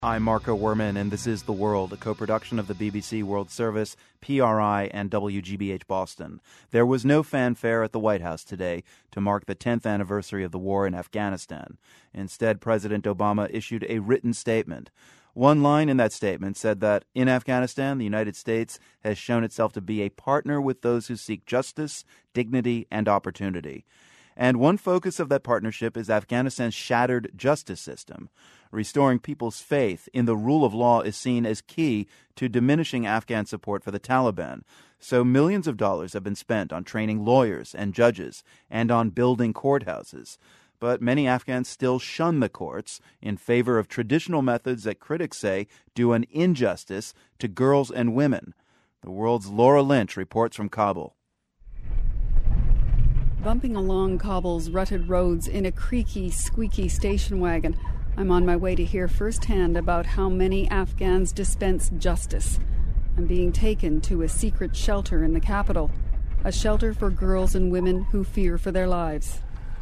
I'm Marco Werman, and this is The World, a co-production of the BBC World Service, PRI, and WGBH Boston. There was no fanfare at the White House today to mark the 10th anniversary of the war in Afghanistan. Instead, President Obama issued a written statement. One line in that statement said that in Afghanistan, the United States has shown itself to be a partner with those who seek justice, dignity, and opportunity. And one focus of that partnership is Afghanistan's shattered justice system. Restoring people's faith in the rule of law is seen as key to diminishing Afghan support for the Taliban. So millions of dollars have been spent on training lawyers and judges and on building courthouses. But many Afghans still shun the courts in favor of traditional methods that critics say do an injustice to girls and women. The World's Laura Lynch reports from Kabul. Bumping along Kabul's rutted roads in a creaky, squeaky station wagon, I'm on my way to hear firsthand about how many Afghans dispense justice. I'm being taken to a secret shelter in the capital, a shelter for girls and women who fear for their lives.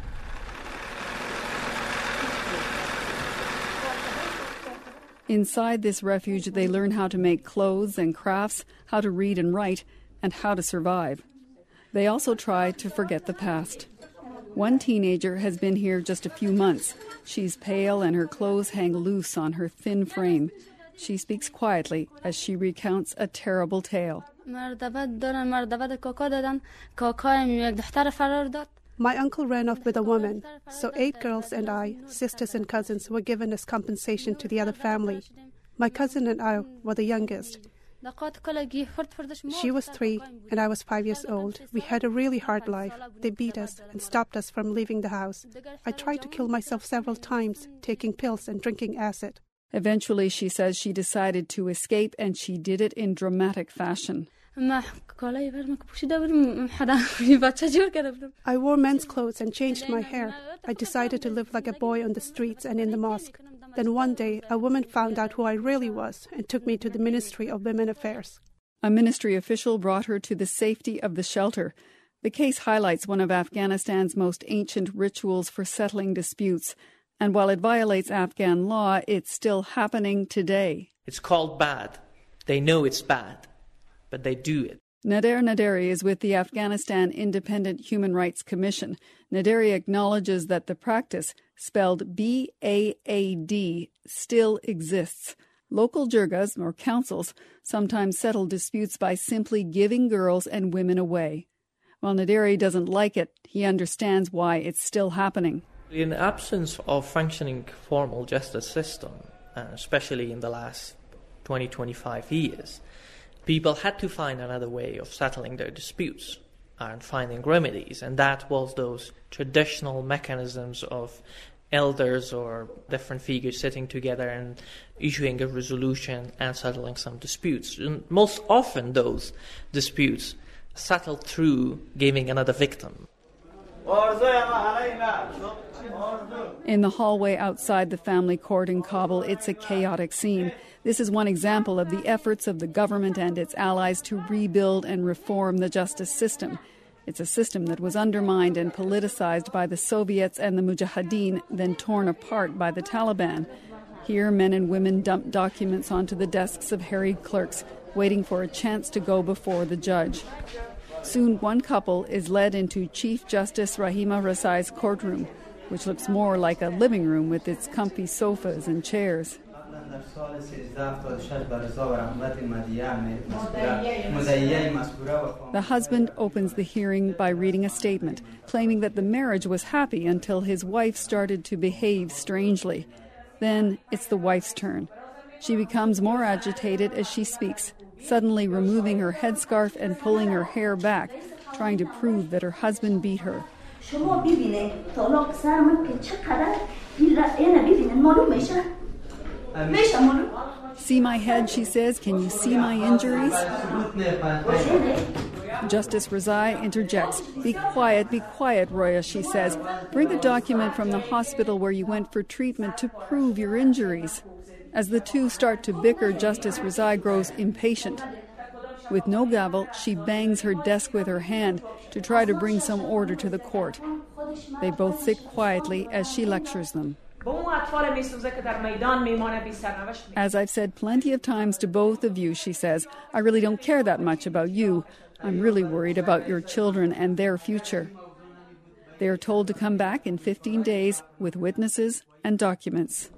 Inside this refuge, they learn how to make clothes and crafts, how to read and write, and how to survive. They also try to forget the past. One teenager has been here just a few months. She's pale and her clothes hang loose on her thin frame. She speaks quietly as she recounts a terrible tale. My uncle ran off with a woman, so 8 girls and I, sisters and cousins, were given as compensation to the other family. My cousin and I were the youngest. She was 3 and I was 5 years old. We had a really hard life. They beat us and stopped us from leaving the house. I tried to kill myself several times, taking pills and drinking acid. Eventually, she says she decided to escape, and she did it in dramatic fashion. I wore men's clothes and changed my hair. I decided to live like a boy on the streets and in the mosque. Then one day, a woman found out who I really was and took me to the Ministry of Women Affairs. A ministry official brought her to the safety of the shelter. The case highlights one of Afghanistan's most ancient rituals for settling disputes. And while it violates Afghan law, it's still happening today. It's called bad. They know it's bad, but they do it. Nader Naderi is with the Afghanistan Independent Human Rights Commission. Naderi acknowledges that the practice, spelled B-A-A-D, still exists. Local jirgas, or councils, sometimes settle disputes by simply giving girls and women away. While Naderi doesn't like it, he understands why it's still happening. In the absence of functioning formal justice system, especially in the last 20-25 years, people had to find another way of settling their disputes and finding remedies, and that was those traditional mechanisms of elders or different figures sitting together and issuing a resolution and settling some disputes. And most often those disputes settled through giving another victim. In the hallway outside the family court in Kabul, it's a chaotic scene. This is one example of the efforts of the government and its allies to rebuild and reform the justice system. It's a system that was undermined and politicized by the Soviets and the Mujahideen, then torn apart by the Taliban. Here, men and women dump documents onto the desks of harried clerks, waiting for a chance to go before the judge. Soon, one couple is led into Chief Justice Rahima Rasai's courtroom, which looks more like a living room with its comfy sofas and chairs. The husband opens the hearing by reading a statement, claiming that the marriage was happy until his wife started to behave strangely. Then it's the wife's turn. She becomes more agitated as she speaks, suddenly removing her headscarf and pulling her hair back, trying to prove that her husband beat her. See my head, she says. Can you see my injuries? Justice Razai interjects. Be quiet, Roya, she says. Bring a document from the hospital where you went for treatment to prove your injuries. As the two start to bicker, Justice Razai grows impatient. With no gavel, she bangs her desk with her hand to try to bring some order to the court. They both sit quietly as she lectures them. As I've said plenty of times to both of you, she says, I really don't care that much about you. I'm really worried about your children and their future. They are told to come back in 15 days with witnesses and documents.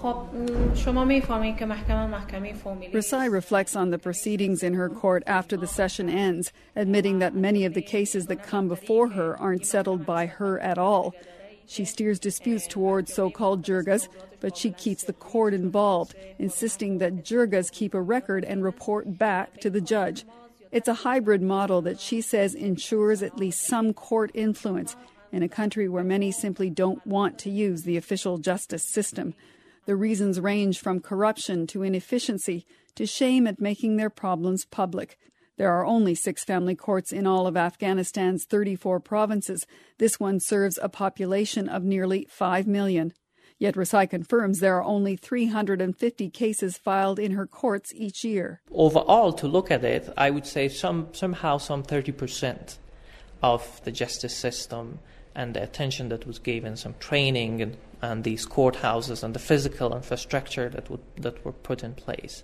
Rasai reflects on the proceedings in her court after the session ends, admitting that many of the cases that come before her aren't settled by her at all. She steers disputes towards so-called jirgas, but she keeps the court involved, insisting that jirgas keep a record and report back to the judge. It's a hybrid model that she says ensures at least some court influence in a country where many simply don't want to use the official justice system. The reasons range from corruption to inefficiency to shame at making their problems public. There are only 6 family courts in all of Afghanistan's 34 provinces. This one serves a population of nearly 5 million. Yet Rasai confirms there are only 350 cases filed in her courts each year. Overall, to look at it, I would say somehow some 30% of the justice system and the attention that was given, some training and these courthouses and the physical infrastructure that were put in place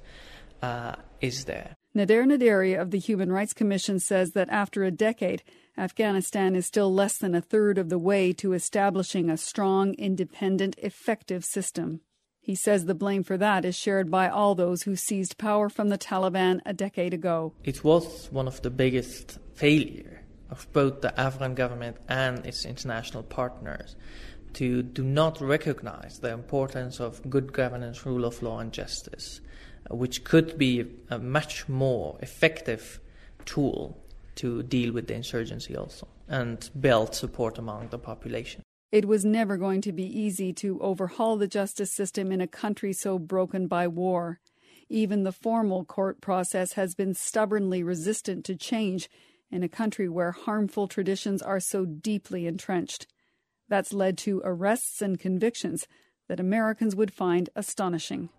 is there. Nader Naderi of the Human Rights Commission says that after a decade, Afghanistan is still less than a third of the way to establishing a strong, independent, effective system. He says the blame for that is shared by all those who seized power from the Taliban a decade ago. It was one of the biggest failures of both the Afghan government and its international partners to do not recognize the importance of good governance, rule of law and justice, which could be a much more effective tool to deal with the insurgency also and build support among the population. It was never going to be easy to overhaul the justice system in a country so broken by war. Even the formal court process has been stubbornly resistant to change in a country where harmful traditions are so deeply entrenched. That's led to arrests and convictions that Americans would find astonishing.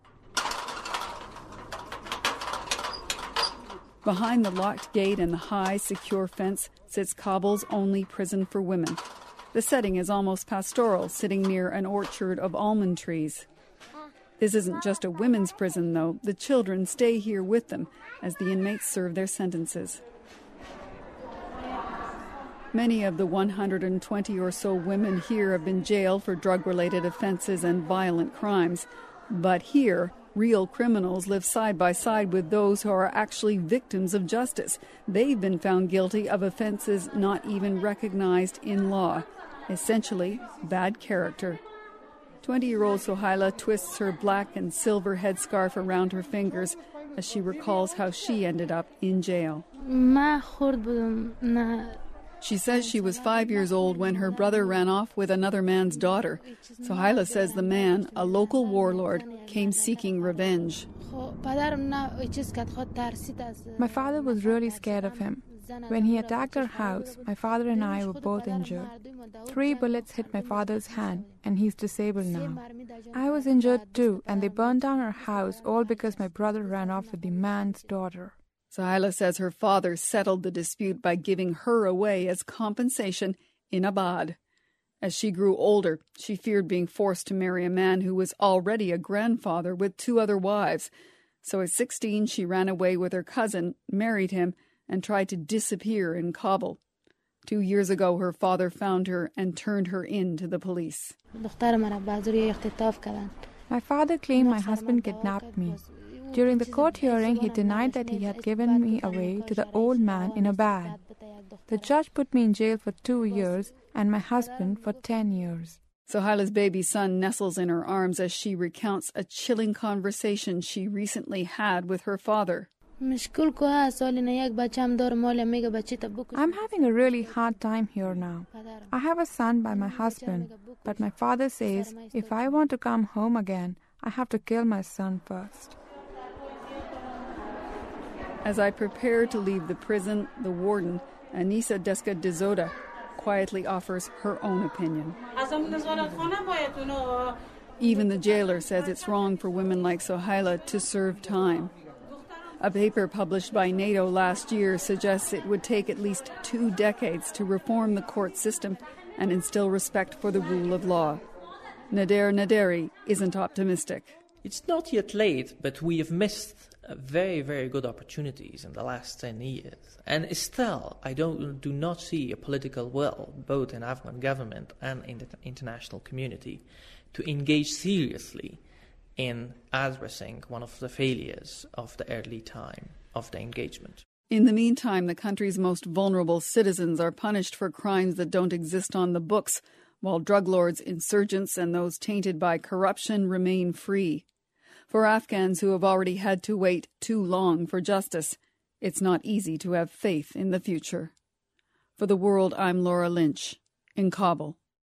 Behind the locked gate and the high, secure fence sits Kabul's only prison for women. The setting is almost pastoral, sitting near an orchard of almond trees. This isn't just a women's prison, though. The children stay here with them as the inmates serve their sentences. Many of the 120 or so women here have been jailed for drug-related offenses and violent crimes. But here, real criminals live side by side with those who are actually victims of justice. They've been found guilty of offenses not even recognized in law. Essentially, bad character. 20-year-old Sohaila twists her black and silver headscarf around her fingers as she recalls how she ended up in jail. She says she was 5 years old when her brother ran off with another man's daughter. Sohaila says the man, a local warlord, came seeking revenge. My father was really scared of him. When he attacked our house, my father and I were both injured. 3 bullets hit my father's hand, and he's disabled now. I was injured too, and they burned down our house all because my brother ran off with the man's daughter. Sohaila says her father settled the dispute by giving her away as compensation in Abad. As she grew older, she feared being forced to marry a man who was already a grandfather with 2 other wives. So at 16, she ran away with her cousin, married him, and tried to disappear in Kabul. 2 years ago, her father found her and turned her in to the police. My father claimed my husband kidnapped me. During the court hearing, he denied that he had given me away to the old man in Abad. The judge put me in jail for 2 years and my husband for 10 years. Sohaila's baby son nestles in her arms as she recounts a chilling conversation she recently had with her father. I'm having a really hard time here now. I have a son by my husband, but my father says if I want to come home again, I have to kill my son first. As I prepare to leave the prison, the warden, Anisa Deska Dizoda, quietly offers her own opinion. Even the jailer says it's wrong for women like Sohaila to serve time. A paper published by NATO last year suggests it would take at least 2 decades to reform the court system and instill respect for the rule of law. Nader Naderi isn't optimistic. It's not yet late, but we have missed very, very good opportunities in the last 10 years. And still, I do not see a political will, both in Afghan government and in the international community, to engage seriously in addressing one of the failures of the early time of the engagement. In the meantime, the country's most vulnerable citizens are punished for crimes that don't exist on the books, while drug lords, insurgents, and those tainted by corruption remain free. For Afghans who have already had to wait too long for justice, it's not easy to have faith in the future. For The World, I'm Laura Lynch, in Kabul.